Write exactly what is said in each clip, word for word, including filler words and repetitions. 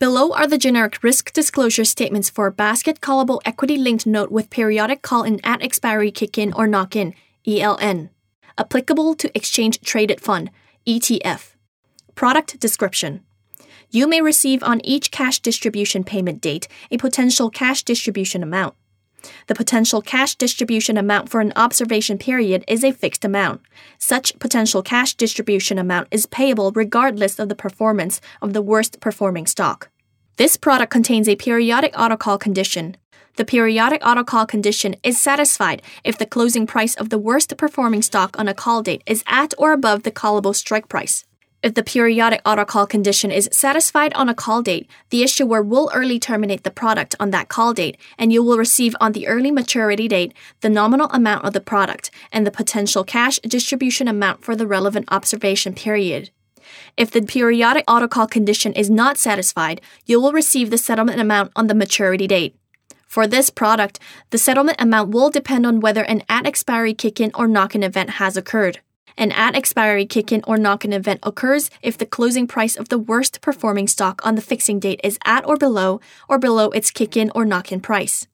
Below are the generic risk disclosure statements for a basket callable equity-linked note with periodic call-in at expiry kick-in or knock-in, E L N. Applicable to exchange-traded fund, E T F. Product description. You may receive on each cash distribution payment date a potential cash distribution amount. The potential cash distribution amount for an observation period is a fixed amount. Such potential cash distribution amount is payable regardless of the performance of the worst performing stock. This product contains a periodic autocall condition. The periodic autocall condition is satisfied if the closing price of the worst performing stock on a call date is at or above the callable strike price. If the periodic autocall condition is satisfied on a call date, the issuer will early terminate the product on that call date, and you will receive on the early maturity date the nominal amount of the product and the potential cash distribution amount for the relevant observation period. If the periodic autocall condition is not satisfied, you will receive the settlement amount on the maturity date. For this product, the settlement amount will depend on whether an at-expiry kick-in or knock-in event has occurred. An at-expiry kick-in or knock-in event occurs if the closing price of the worst performing stock on the fixing date is at or below or below its kick-in or knock-in price.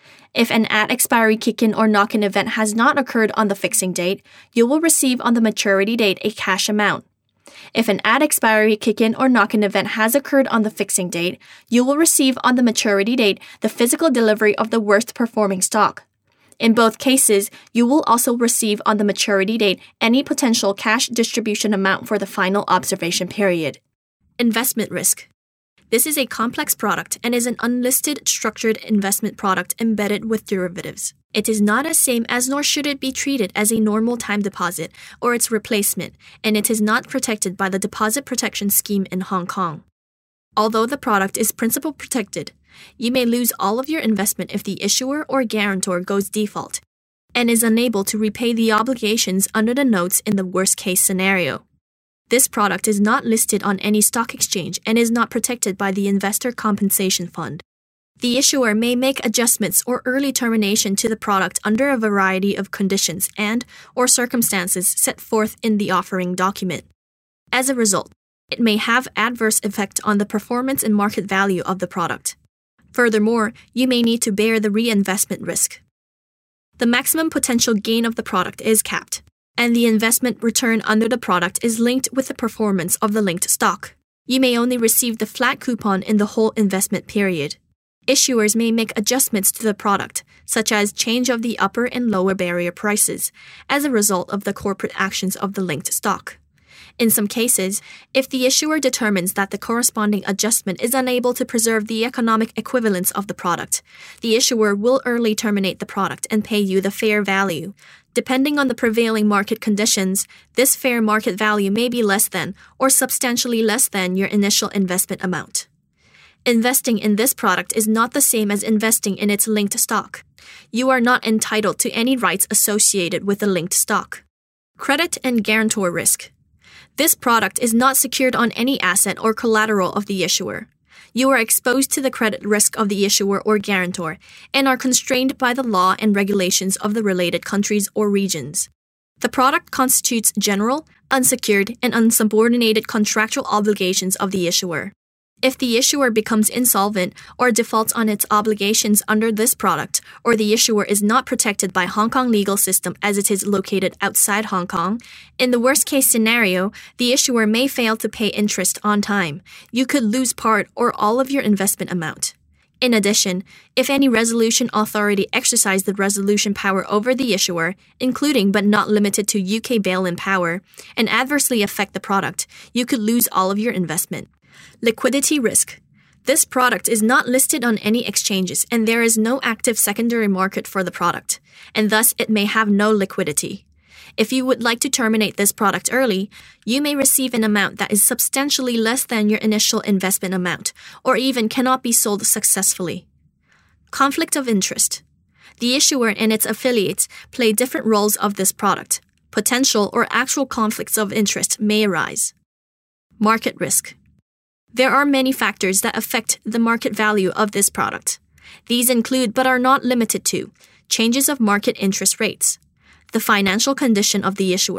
If an at-expiry kick-in or knock-in event has not occurred on the fixing date, you will receive on the maturity date a cash amount. If an at-expiry kick-in or knock-in event has occurred on the fixing date, you will receive on the maturity date the physical delivery of the worst performing stock. In both cases, you will also receive on the maturity date any potential cash distribution amount for the final observation period. Investment risk. This is a complex product and is an unlisted structured investment product embedded with derivatives. It is not as same as nor should it be treated as a normal time deposit or its replacement, and it is not protected by the Deposit Protection Scheme in Hong Kong. Although the product is principal protected, you may lose all of your investment if the issuer or guarantor goes default and is unable to repay the obligations under the notes in the worst-case scenario. This product is not listed on any stock exchange and is not protected by the Investor Compensation Fund. The issuer may make adjustments or early termination to the product under a variety of conditions and or circumstances set forth in the offering document. As a result, it may have adverse effect on the performance and market value of the product. Furthermore, you may need to bear the reinvestment risk. The maximum potential gain of the product is capped, and the investment return under the product is linked with the performance of the linked stock. You may only receive the flat coupon in the whole investment period. Issuers may make adjustments to the product, such as change of the upper and lower barrier prices, as a result of the corporate actions of the linked stock. In some cases, if the issuer determines that the corresponding adjustment is unable to preserve the economic equivalence of the product, the issuer will early terminate the product and pay you the fair value. Depending on the prevailing market conditions, this fair market value may be less than or substantially less than your initial investment amount. Investing in this product is not the same as investing in its linked stock. You are not entitled to any rights associated with the linked stock. Credit and guarantor risk. This product is not secured on any asset or collateral of the issuer. You are exposed to the credit risk of the issuer or guarantor and are constrained by the law and regulations of the related countries or regions. The product constitutes general, unsecured, and unsubordinated contractual obligations of the issuer. If the issuer becomes insolvent or defaults on its obligations under this product, or the issuer is not protected by Hong Kong legal system as it is located outside Hong Kong, in the worst-case scenario, the issuer may fail to pay interest on time. You could lose part or all of your investment amount. In addition, if any resolution authority exercise the resolution power over the issuer, including but not limited to U K bail-in power, and adversely affect the product, you could lose all of your investment. Liquidity risk. This product is not listed on any exchanges and there is no active secondary market for the product, and thus it may have no liquidity. If you would like to terminate this product early, you may receive an amount that is substantially less than your initial investment amount, or even cannot be sold successfully. Conflict of interest. The issuer and its affiliates play different roles of this product. Potential or actual conflicts of interest may arise. Market risk. There are many factors that affect the market value of this product. These include, but are not limited to, changes of market interest rates, the financial condition of the issuer,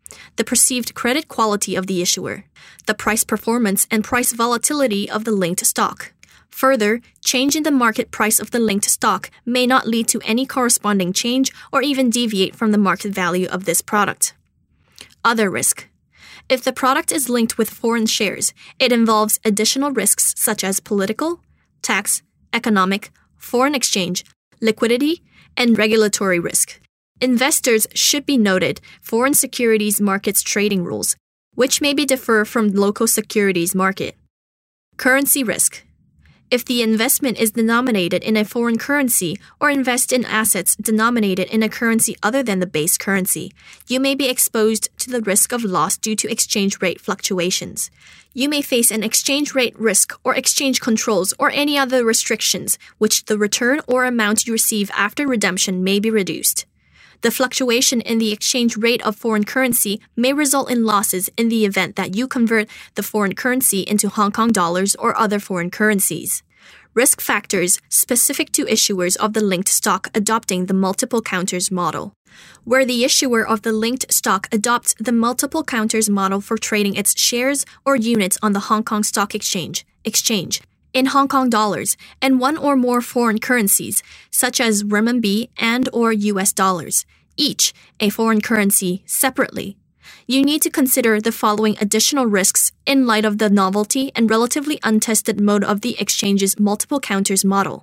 the perceived credit quality of the issuer, the price performance and price volatility of the linked stock. Further, change in the market price of the linked stock may not lead to any corresponding change or even deviate from the market value of this product. Other risk. If the product is linked with foreign shares, it involves additional risks such as political, tax, economic, foreign exchange, liquidity, and regulatory risk. Investors should be noted foreign securities markets trading rules, which may be differ from local securities market. Currency risk. If the investment is denominated in a foreign currency or invest in assets denominated in a currency other than the base currency, you may be exposed to the risk of loss due to exchange rate fluctuations. You may face an exchange rate risk or exchange controls or any other restrictions, which the return or amount you receive after redemption may be reduced. The fluctuation in the exchange rate of foreign currency may result in losses in the event that you convert the foreign currency into Hong Kong dollars or other foreign currencies. Risk factors specific to issuers of the linked stock adopting the multiple counters model. Where the issuer of the linked stock adopts the multiple counters model for trading its shares or units on the Hong Kong Stock Exchange, exchange in Hong Kong dollars and one or more foreign currencies, such as renminbi and or U S dollars, each a foreign currency separately. You need to consider the following additional risks in light of the novelty and relatively untested mode of the exchange's multiple counters model.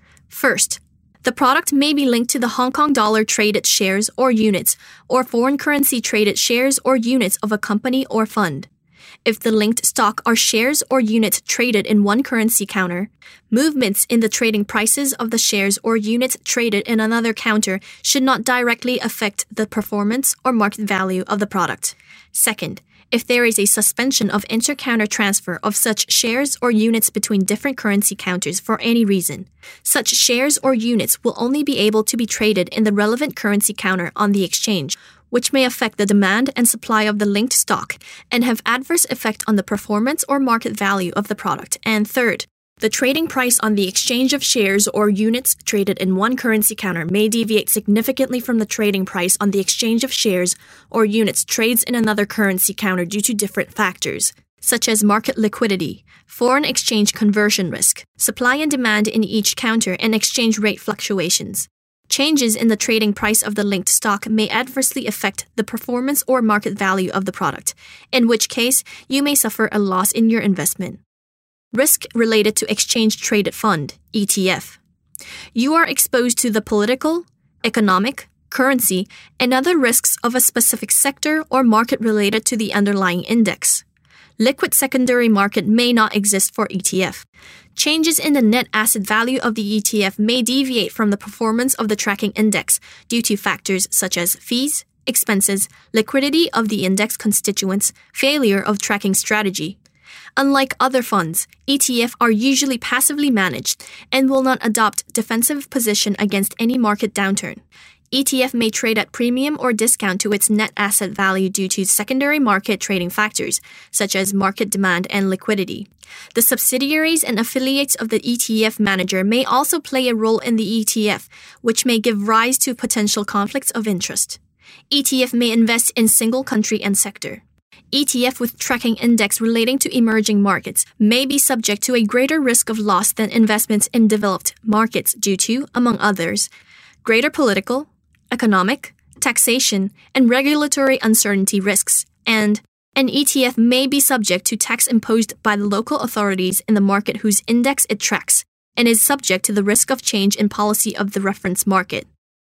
First, the product may be linked to the Hong Kong dollar traded shares or units or foreign currency traded shares or units of a company or fund. If the linked stock are shares or units traded in one currency counter, movements in the trading prices of the shares or units traded in another counter should not directly affect the performance or market value of the product. Second, if there is a suspension of inter-counter transfer of such shares or units between different currency counters for any reason, such shares or units will only be able to be traded in the relevant currency counter on the exchange, which may affect the demand and supply of the linked stock and have adverse effect on the performance or market value of the product. And third, the trading price on the exchange of shares or units traded in one currency counter may deviate significantly from the trading price on the exchange of shares or units trades in another currency counter due to different factors, such as market liquidity, foreign exchange conversion risk, supply and demand in each counter, and exchange rate fluctuations. Changes in the trading price of the linked stock may adversely affect the performance or market value of the product, in which case you may suffer a loss in your investment. Risk related to exchange-traded fund, E T F. You are exposed to the political, economic, currency, and other risks of a specific sector or market related to the underlying index. Liquid secondary market may not exist for E T F. Changes in the net asset value of the E T F may deviate from the performance of the tracking index due to factors such as fees, expenses, liquidity of the index constituents, failure of tracking strategy. Unlike other funds, E T F are usually passively managed and will not adopt defensive position against any market downturn. E T F may trade at premium or discount to its net asset value due to secondary market trading factors, such as market demand and liquidity. The subsidiaries and affiliates of the E T F manager may also play a role in the E T F, which may give rise to potential conflicts of interest. E T F may invest in single country and sector. E T F with tracking index relating to emerging markets may be subject to a greater risk of loss than investments in developed markets due to, among others, greater political, economic, taxation, and regulatory uncertainty risks, and an E T F may be subject to tax imposed by the local authorities in the market whose index it tracks, and is subject to the risk of change in policy of the reference market.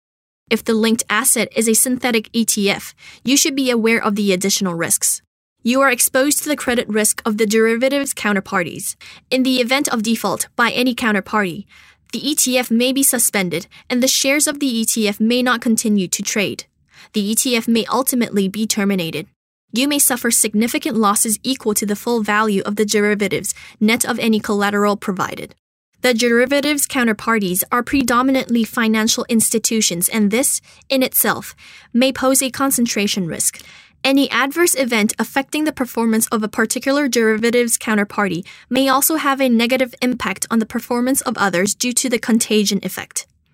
If the linked asset is a synthetic E T F, you should be aware of the additional risks. You are exposed to the credit risk of the derivatives counterparties. In the event of default by any counterparty, the E T F may be suspended and the shares of the E T F may not continue to trade. The E T F may ultimately be terminated. You may suffer significant losses equal to the full value of the derivatives, net of any collateral provided. The derivatives counterparties are predominantly financial institutions, and this, in itself, may pose a concentration risk. Any adverse event affecting the performance of a particular derivatives counterparty may also have a negative impact on the performance of others due to the contagion effect.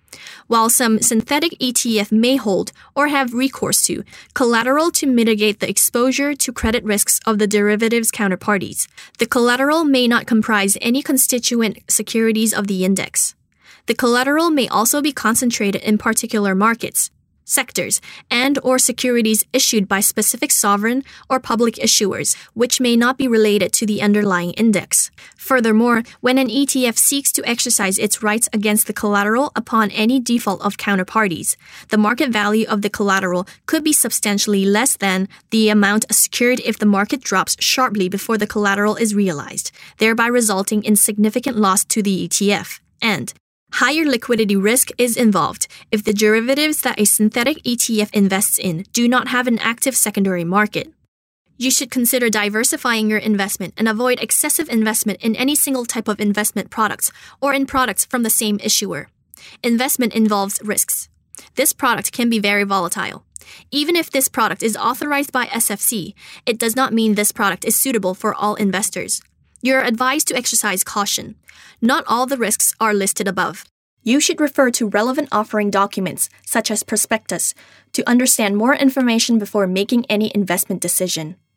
While some synthetic E T F may hold or have recourse to collateral to mitigate the exposure to credit risks of the derivatives counterparties, the collateral may not comprise any constituent securities of the index. The collateral may also be concentrated in particular markets, sectors, and or securities issued by specific sovereign or public issuers, which may not be related to the underlying index. Furthermore, when an E T F seeks to exercise its rights against the collateral upon any default of counterparties, the market value of the collateral could be substantially less than the amount secured if the market drops sharply before the collateral is realized, thereby resulting in significant loss to the E T F. And higher liquidity risk is involved if the derivatives that a synthetic E T F invests in do not have an active secondary market. You should consider diversifying your investment and avoid excessive investment in any single type of investment products or in products from the same issuer. Investment involves risks. This product can be very volatile. Even if this product is authorized by S F C, it does not mean this product is suitable for all investors. You are advised to exercise caution. Not all the risks are listed above. You should refer to relevant offering documents, such as prospectus, to understand more information before making any investment decision.